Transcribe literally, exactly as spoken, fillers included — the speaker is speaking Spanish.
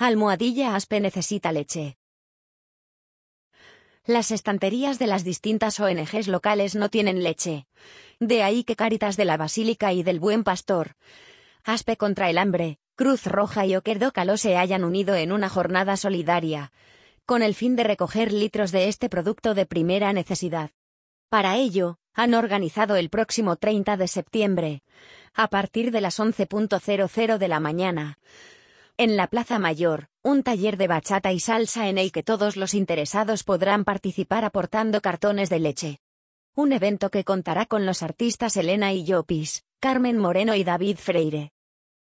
Almohadilla Aspe necesita leche. Las estanterías de las distintas O N Ges locales no tienen leche. De ahí que Cáritas de la Basílica y del Buen Pastor, Aspe contra el Hambre, Cruz Roja y Oquendo Caló se hayan unido en una jornada solidaria, con el fin de recoger litros de este producto de primera necesidad. Para ello, han organizado el próximo treinta de septiembre, a partir de las once de la mañana, en la Plaza Mayor, un taller de bachata y salsa en el que todos los interesados podrán participar aportando cartones de leche. Un evento que contará con los artistas Elena y Llopis, Carmen Moreno y David Freire.